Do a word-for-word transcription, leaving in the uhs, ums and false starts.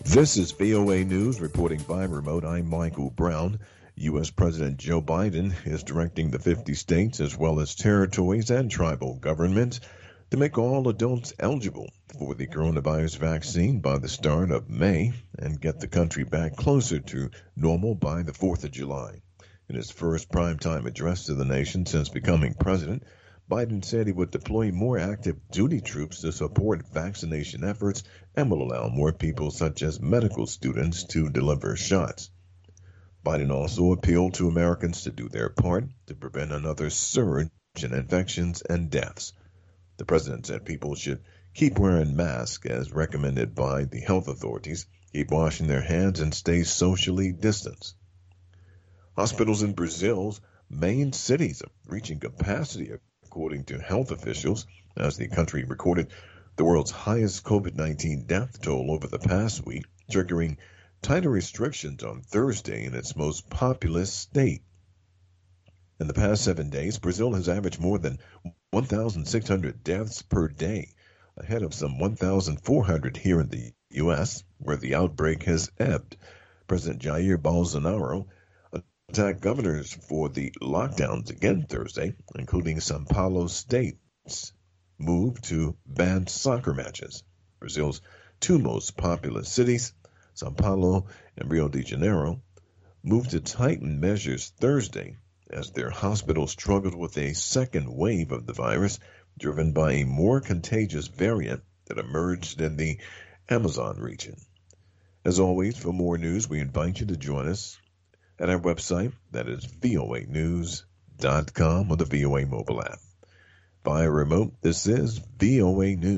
This is V O A News reporting by remote. I'm Michael Brown. U S. President Joe Biden is directing the fifty states as well as territories and tribal governments to make all adults eligible for the coronavirus vaccine by the start of May and get the country back closer to normal by the fourth of July. In his first primetime address to the nation since becoming president, Biden said he would deploy more active duty troops to support vaccination efforts and will allow more people, such as medical students, to deliver shots. Biden also appealed to Americans to do their part to prevent another surge in infections and deaths. The president said people should keep wearing masks as recommended by the health authorities, keep washing their hands, and stay socially distanced. Hospitals in Brazil's main cities are reaching capacity, according to health officials, as the country recorded the world's highest COVID nineteen death toll over the past week, triggering tighter restrictions on Thursday in its most populous state. In the past seven days, Brazil has averaged more than one thousand six hundred deaths per day, ahead of some one thousand four hundred here in the U S, where the outbreak has ebbed. President Jair Bolsonaro attacked governors for the lockdowns again Thursday, including São Paulo State's move to ban soccer matches. Brazil's two most populous cities, São Paulo and Rio de Janeiro, moved to tighten measures Thursday as their hospitals struggled with a second wave of the virus driven by a more contagious variant that emerged in the Amazon region. As always, for more news, we invite you to join us at our website, that is V O A news dot com, or the V O A mobile app. Via remote, this is V O A News.